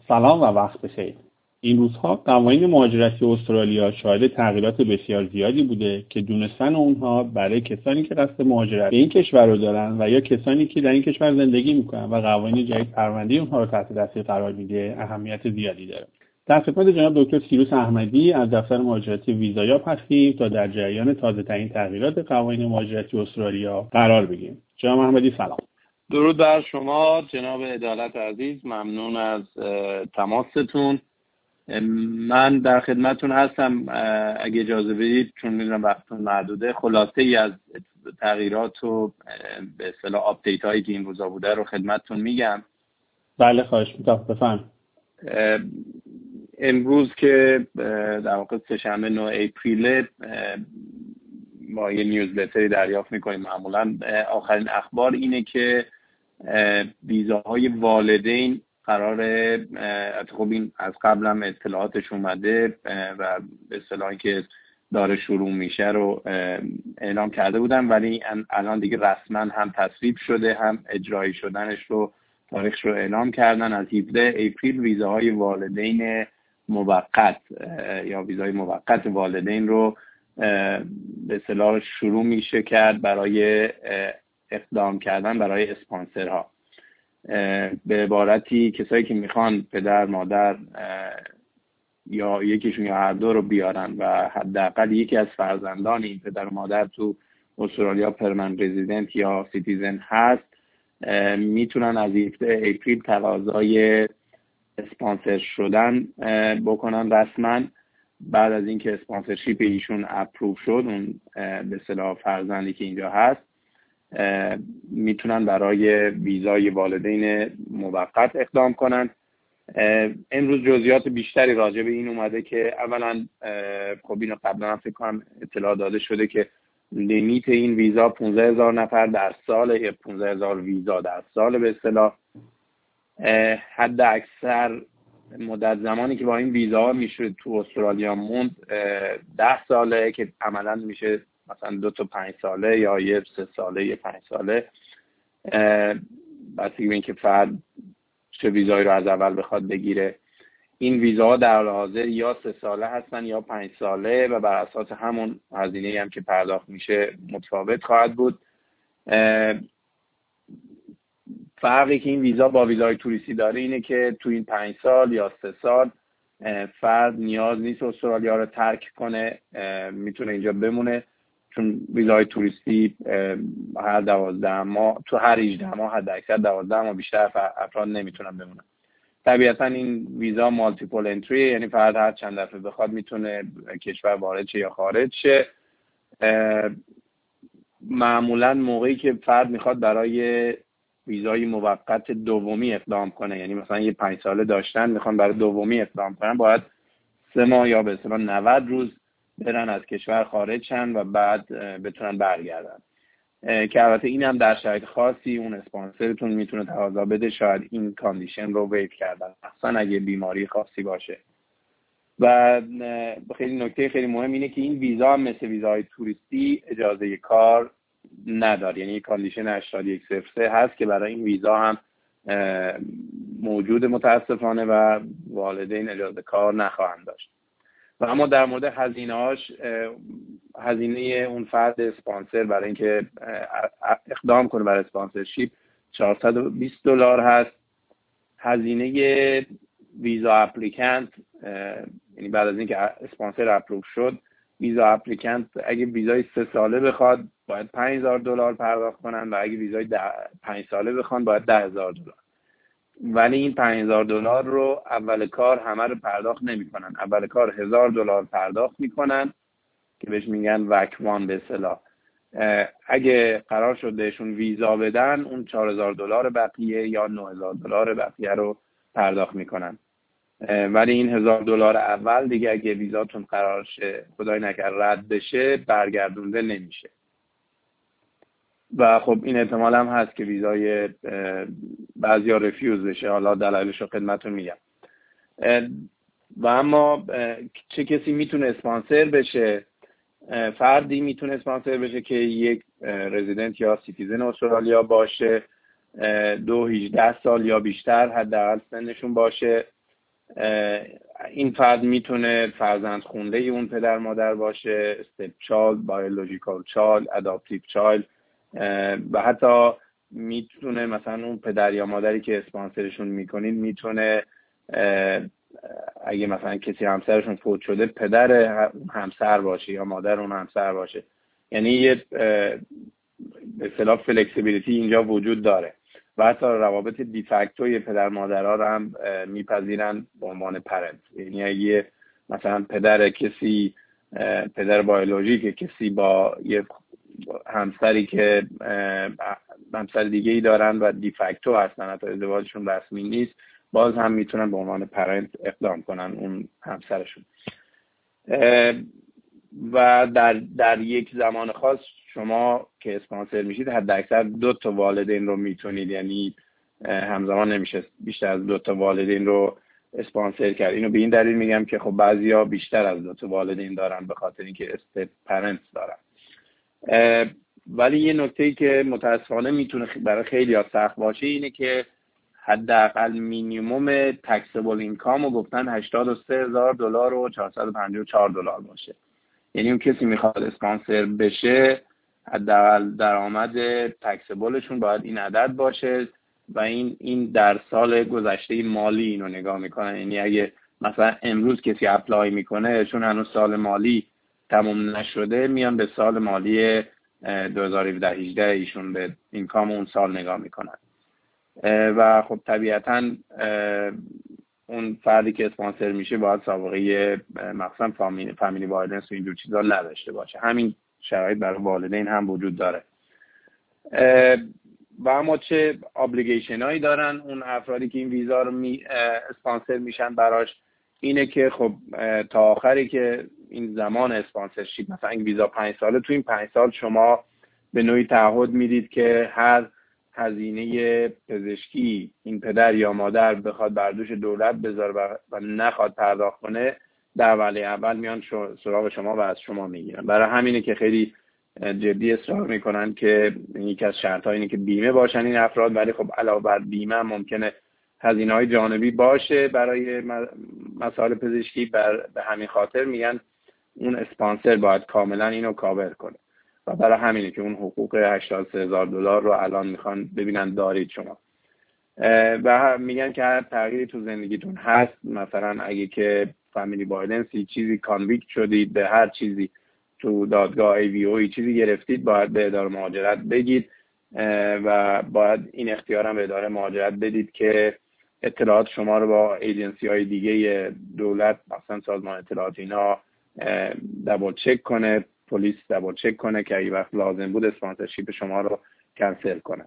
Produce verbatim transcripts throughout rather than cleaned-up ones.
سلام و وقت بخیر. این روزها قوانین مهاجرتی استرالیا شاهد تغییرات بسیار زیادی بوده که دونستن اونها برای کسانی که قصد مهاجرت به این کشور رو دارن و یا کسانی که در این کشور زندگی میکنن و قوانین جدید پرونده اونها رو تحت تاثیر قرار میده اهمیت زیادی داره. در خدمت جناب دکتر سیروس احمدی از دفتر مهاجرتی ویزایاب هستیم تا در جریان تازه ترین تغییرات قوانین مهاجرتی استرالیا قرار بگیریم. جناب احمدی سلام. درود بر شما جناب عدالت عزیز، ممنون از تماستون. من در خدمتتون هستم. اگه اجازه بدید چون میدونم وقتتون محدوده، خلاصه ای از تغییرات و به اصطلاح آپدیت هایی که این روزا بوده رو خدمتتون میگم. بله خواهش می‌کنم، بفرمایید. امروز که در واقع سه‌شنبه نه اپریل ما یه نیوزلتری دریافت میکنیم. معمولا آخرین اخبار اینه که ویزاهای والدین قراره، خب این از قبل هم اطلاعاتش اومده و به اصطلاحی که داره شروع میشه رو اعلام کرده بودن، ولی الان دیگه رسما هم تصویب شده هم اجرایی شدنش رو تاریخش رو اعلام کردن. از هفده اپریل ویزاهای والدین موقت یا ویزای موقت والدین رو به اصطلاح شروع میشه کرد برای اقدام کردن برای اسپانسرها. به عبارتی کسایی که میخوان پدر مادر یا یکیشون یا هر دو رو بیارن و حداقل یکی از فرزندان این پدر و مادر تو استرالیا پرمننت رزیدنت یا سیتیزن هست، میتونن از هفده اپریل تقاضای اسپانسر شدن بکنن رسما. بعد از اینکه اسپانسرشیپ ایشون اپروو شد، اون به اصطلاح فرزندی که اینجا هست، میتونن برای ویزای والدین موقت اقدام کنن. امروز جزئیات بیشتری راجع به این اومده که اولا خب اینو قبلا فکر کنم اطلاع داده شده که لیمیت این ویزا پانزده هزار نفر در سال یا پانزده هزار ویزا در سال به اصطلاح. حد اکثر مدت زمانی که با این ویزا میشه تو استرالیا موند ده ساله که عملا میشه مثلا دو تا پنج ساله یا یه سه ساله یه پنج ساله، بسیاری به این که فرد چه ویزایی رو از اول بخواد بگیره. این ویزاها در حال حاضر یا سه ساله هستن یا پنج ساله و بر اساس همون هزینه‌ای هم که پرداخت میشه متفاوت خواهد بود. فرقی که این ویزا با ویزای توریستی داره اینه که تو این پنج سال یا سه سال فرد نیاز نیست استرالیا رو ترک کنه، میتونه اینجا بمونه، چون ویزای توریستی هر دوازده ماه تو هر هجده ماه حد اکثر دوازده ماه بیشتر افراد نمیتونن بمونن. طبیعتا این ویزا مالتیپل انتری، یعنی فرد هر چند دفعه بخواد میتونه کشور وارد شه یا خارج شه. معمولا موقعی که فرد میخواد برای ویزای موقت دومی اقدام کنه، یعنی مثلا یه پنج ساله داشتن میخوان برای دومی اقدام کنن، باید سه ماه یا به اصطلاح نود روز برن از کشور خارج شن و بعد بتونن برگردن. که البته این هم در شرایط خاصی اون اسپانسرتون میتونه تقاضا بده شاید این کاندیشن رو ویو کردن، اصلا اگه بیماری خاصی باشه. و خیلی نکته خیلی مهم اینه که این ویزا هم مثل ویزای توریستی اجازه کار نداره، یعنی کاندیشن هشتاد و یک صفر سه هست که برای این ویزا هم موجود متاسفانه و والدین اجازه کار نخواهند داشت. و اما در مورد هزینه‌هاش، هزینه اون فرد اسپانسر برای اینکه اقدام کنه برای اسپانسرشیپ چهارصد و بیست دلار هست. هزینه ویزا اپلیکنت، یعنی بعد از اینکه اسپانسر اپروو شد، ویزا اپلیکنت اگه ویزای سه ساله بخواد باید پنج هزار دلار پرداخت کنن و اگه ویزای پنج ساله بخوان باید ده هزار دلار. ولی این پنج هزار دلار رو اول کار همه رو پرداخت نمی‌کنن. اول کار هزار دلار پرداخت میکنن که بهش میگن وکوان به اصطلاح. اگه قرار شد بهشون ویزا بدن، اون چهار هزار دلار بقیه یا نه هزار دلار بقیه رو پرداخت میکنن. ولی این هزار دلار اول دیگه اگه ویزاتون قرار شه خدای نکرد رد بشه برگردونده نمیشه. و خب این احتمال هم هست که ویزای بعضیا رفیوز بشه، حالا دلایلش رو خدمتتون میگم. و اما چه کسی میتونه اسپانسر بشه؟ فردی میتونه اسپانسر بشه که یک رزیدنت یا سیتیزن استرالیا باشه، دو هجده سال یا بیشتر حداقل سنشون باشه این فرد میتونه فرزند خونده اون پدر مادر باشه، استپ چایلد، بایولوژیکال چایلد، اداپتیو چایلد، و حتی میتونه مثلا اون پدر یا مادری که اسپانسرشون میکنین میتونه اگه مثلا کسی همسرشون فوت شده پدر همسر باشه یا مادر اون همسر باشه. یعنی یه به اصطلاح فلکسیبیلیتی اینجا وجود داره و حتی روابط دیفکتوی پدر مادرها رو هم میپذیرن به عنوان پرنت. یعنی اگه مثلا پدر کسی پدر بیولوژیک کسی با یه همسری که همسر دیگه ای دارن و دیفکتو هستن، حتی ازدواجشون رسمی نیست، باز هم میتونن به عنوان پرنت اقدام کنن اون همسرشون. و در در یک زمان خاص شما که اسپانسر میشید حد اکثر دو تا والدین رو میتونید، یعنی همزمان نمیشه بیشتر از دو تا والدین رو اسپانسر کرد. اینو به این دلیل میگم که خب بعضیا بیشتر از دو تا والدین دارن به خاطر اینکه استپ پرنت دارن. ولی یه نکته‌ای که متاسفانه میتونه برای خیلی‌ها سخت باشه اینه که حداقل مینیمم تکسبل اینکام رو گفتن هشتاد و سه هزار دلار و چهارصد و پنجاه و چهار دلار باشه. یعنی اون کسی میخواد اسپانسر بشه حداقل درآمد تکسبلشون باید این عدد باشه و این این در سال گذشته مالی اینو نگاه میکنن. یعنی اگه مثلا امروز کسی اپلای میکنه چون هنوز سال مالی تموم نشده میان به سال مالی دو هزار و هفده هجده ایشون به اینکام اون سال نگاه میکنن و خب طبیعتاً اون فردی که اسپانسر میشه باید سابقه مثلا فامیلی فامیلی وایلنس و اینجور چیزا نداشته باشه. همین شرایط برای والدین هم وجود داره. و اما چه ابلیگیشن هایی دارن اون افرادی که این ویزا رو می اسپانسر میشن براش؟ اینه که خب تا آخری که این زمان اسپانسرشیپ، مثلا این ویزا پنج ساله، تو این پنج سال شما به نوعی تعهد میدید که هر هزینه پزشکی این پدر یا مادر بخواد بر دوش دولت بذاره و نخواد پرداخت کنه، در وهله اول میان سراغ شما و از شما میگیرن. برای همینه که خیلی جدی اصرار میکنن که یکی از شرط‌ها اینه که بیمه باشن این افراد، ولی خب علاوه بر بیمه ممکنه هزینه‌های جانبی باشه برای مسائل پزشکی. بر به همین خاطر میگن اون اسپانسر باید کاملا اینو کاور کنه و برای همینه که اون حقوق هشتاد و سه هزار دلار رو الان میخوان ببینن دارید شما. و میگن که هر تغییری تو زندگیتون هست، مثلا اگه که فامیلی وایلنسی چیزی کانویکت شدید به هر چیزی تو دادگاه ای وی او چیزی گرفتید، باید به اداره مهاجرت بگید و باید این اختیار هم به اداره مهاجرت بدید که اطلاعات شما رو با ایجنسی های دیگه دولت، مثلا سازمان اطلاعات، اینا دبل چک کنه، پلیس دبل چک کنه که اگه وقت لازم بود اسپانسرشیپ شما رو کنسل کنه.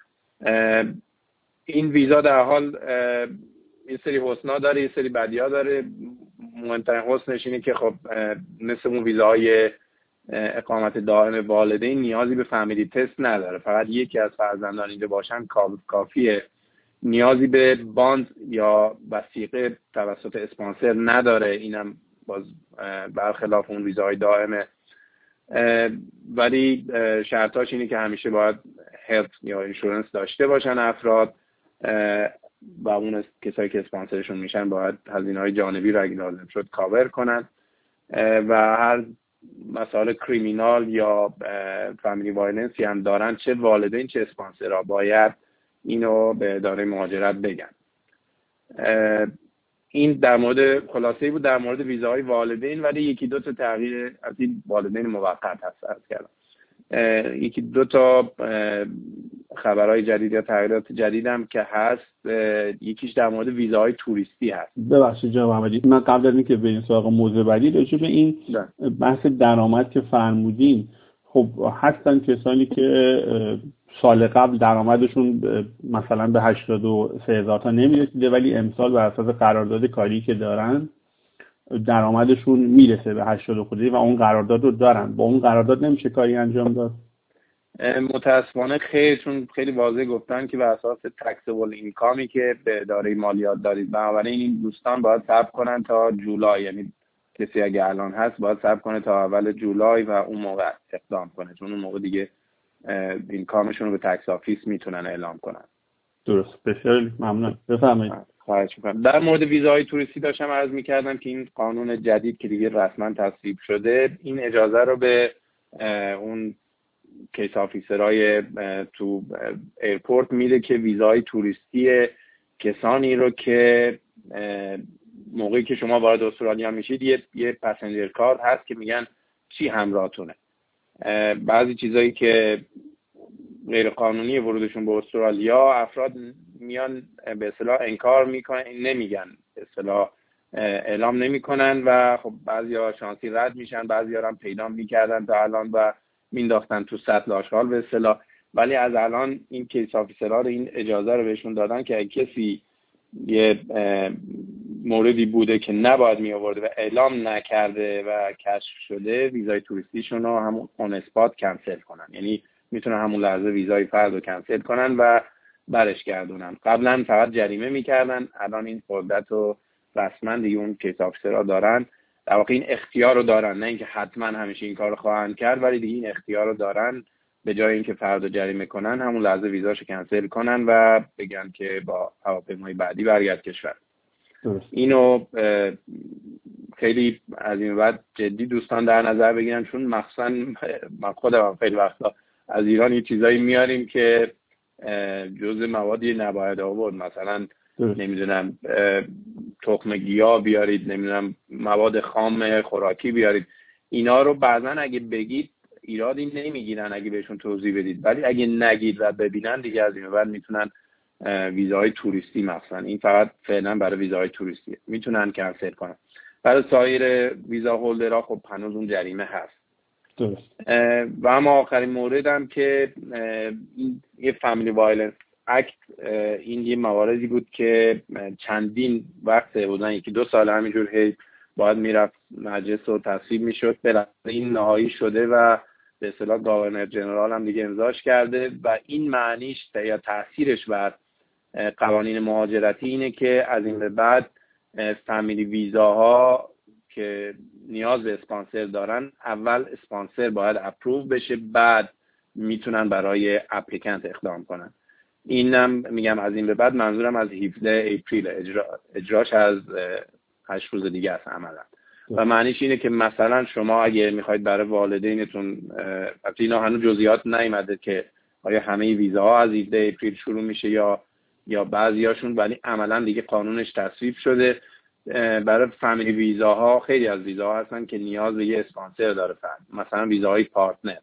این ویزا در حال یه سری حسنا داره یه سری بدی‌ها داره. مهمترین حسنش اینه که خب مثل اون ویزاهای اقامت دائم والدین نیازی به فامیلی تست نداره، فقط یکی از فرزندان اینجا باشن کافیه. نیازی به باند یا وثیقه توسط اسپانسر نداره، اینم باز برخلاف اون ویزاهای دائمه. ولی شرطاش اینه که همیشه باید هلت یا اینشورنس داشته باشن افراد و اون کسایی که اسپانسرشون میشن باید هزینه‌های جانبی رو اگه لازم شد کاور کنن و هر مسائل کریمینال یا فامیلی وایلنسی هم دارن، چه والدین چه اسپانسرها، باید اینو به اداره مهاجرت بگن. این در مورد خلاصه‌ای بود در مورد ویزاهای والدین، ولی یکی دو تا تغییر از این والدین موقت هست عرض کردم. یکی دو تا خبرهای جدید یا تغییرات جدید هم که هست. یکیش در مورد ویزاهای توریستی هست. ببخشید جناب محمدی، من قبل از اینکه بریم سراغ موضوع بعدی راجع به این بحث درآمد که فرمودین، خب هستن کسانی که سال قبل درآمدشون مثلا به هشتاد و سه هزار تا نمیرسیده، ولی امسال بر اساس قرارداد کاری که دارن درآمدشون میرسه به هشتاد خورده و اون قرارداد رو دارن. با اون قرارداد نمیشه کاری انجام داد؟ متاسفانه خیر، چون خیلی واضح گفتن که بر اساس تکسبل اینکامی که به اداره مالیات دارید، بنابراین این دوستان باید صبر کنن تا جولای، یعنی کسی اگه الان هست باید صبر کنه تا اول جولای و اون موقع اقدام کنه، چون اون موقع دیگه اینکامشون رو به تکس آفیس میتونن اعلام کنن. درست، بسیار ممنون. بفرمایید. خواهش میکنم. در مورد ویزاهای توریستی داشتم عرض میکردم که این قانون جدید که دیگه رسما تصویب شده این اجازه رو به اون کیس آفیسرهای تو ایرپورت میده که ویزای توریستی کسانی رو که موقعی که شما وارد استرالیا میشید یه یه پسنجر کارت هست که میگن چی همراهتونه. بعضی چیزایی که غیر قانونی ورودشون به استرالیا افراد میان به اصطلاح انکار میکنن، نمیگن، به اصطلاح اعلام نمیکنن و خب بعضیا شانسی رد میشن، بعضیا هم پیدا میکردن تا الان و مینداختن تو سطل آشغال به اصطلاح. ولی از الان این کیس آفیسرها رو این اجازه رو بهشون دادن که اگه کسی یه موردی بوده که نباید می آورده و اعلام نکرده و کشف شده، ویزای توریستیشون رو همون اون اسپات کنسل کنن. یعنی میتونن همون لحظه ویزای فرد رو کنسل کنن و برش گردونن. قبلا فقط جریمه میکردن، الان این قدرت رو رسما دیگه اون کیس آفیسرها دارن. در واقع این اختیار رو دارن، نه اینکه حتما همیشه این کار رو خواهند کرد، ولی دیگه این اختیار رو دارن به جای اینکه فرد رو جریمه کنن همون لحظه ویزاشو کنسل کنن و بگن که با هواپیمای بعدی برگرد کشور. درست. اینو خیلی از این بعد جدی دوستان در نظر بگیرن، چون مخصوصا من خودم خیلی وقتا از ایران یه چیزایی میاریم که جزء موادی نباید آورد. مثلا درست. نمیدونم تخم گیاه بیارید، نمیدونم مواد خام خوراکی بیارید. اینا رو بعضا اگه بگید ایرادی نمیگیرن اگه بهشون توضیح بدید، ولی اگه نگید و ببینن دیگه از این بعد میتونن ویزاهای توریستی، مثلا این فقط فعلا برای ویزاهای توریستی، میتونن کنسل کنن. برای سایر ویزا هولدرها خب هنوز اون جریمه هست. درست. و اما آخرین موردم که این یه فامیلی وایلنس اکت، این یه مواردی بود که چندین وقت بودن، یکی دو سال همینجور هی باید میرفت مجلس و تصویب میشد. بالاخره این نهایی شده و به اصطلاح گاورنر جنرال هم دیگه امضاش کرده و این معنیش یا تاثیرش بر قوانین مهاجرتی اینه که از این به بعد فامیلی ویزاها که نیاز به اسپانسر دارن، اول اسپانسر باید اپروو بشه، بعد میتونن برای اپلیکنت اقدام کنن. اینم میگم از این به بعد، منظورم از هفده اپریل، اجرا اجراش از هشت روز دیگه است عملا. و معنیش اینه که مثلا شما اگه میخواید برای والدینتون، البته اینا هنوز جزئیات نیومده که آیا همه ویزاها از هفده اپریل شروع میشه یا یا بعضیاشون، ولی عملا دیگه قانونش تصویب شده. برای فامیلی ویزاها خیلی از ویزاها هستن که نیاز به یه اسپانسر داره فرد، مثلا ویزاهای پارتنر،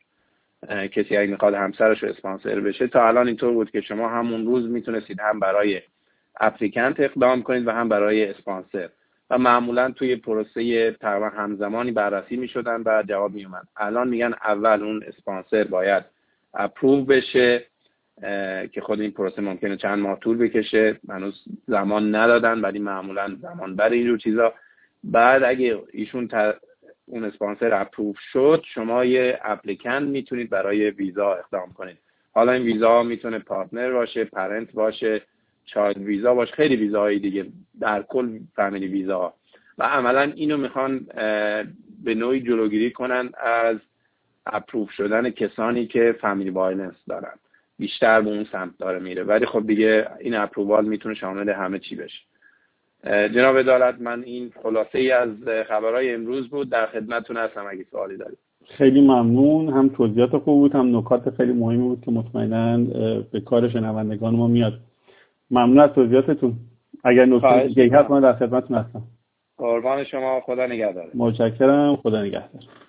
کسی اگه میخواد همسرش رو اسپانسر بشه. تا الان اینطور بود که شما همون روز میتونستید هم برای اپلیکنت اقدام کنید و هم برای اسپانسر و معمولا توی پروسه تقریبا همزمانی بررسی میشدن و جواب میومد. الان میگن اول اون اسپانسر باید اپروو بشه که خود این پروسه ممکنه چند ماه طول بکشه، هنوز زمان ندادن ولی معمولا زمان برای اینجور چیزا. بعد اگه ایشون تا اون اسپانسر اپروو شد، شما یه اپلیکنت میتونید برای ویزا اقدام کنید. حالا این ویزا میتونه پارتنر باشه، پرنت باشه، چایلد ویزا باشه، خیلی ویزاهای دیگه، در کل فامیلی ویزا. و عملا اینو میخوان به نوعی جلوگیری کنن از اپروو شدن کسانی که فامیلی وایلنس دارن، بیشتر به اون سمت داره میره. ولی خب دیگه این اپرووال میتونه شامل همه چی بشه. جناب عدالت، من این خلاصه ای از خبرهای امروز بود، در خدمتتون هستم اگه سوالی دارید. خیلی ممنون، هم توضیحات خوب بود، هم نکات خیلی مهمی بود که مطمئناً به کار شنوندگان ما میاد. ممنون از توضیحاتتون. اگر نکته دیگه هست من در خدمتتون هستم. قربان شما، خدا نگهدار. متشکرم، خدا نگهدار.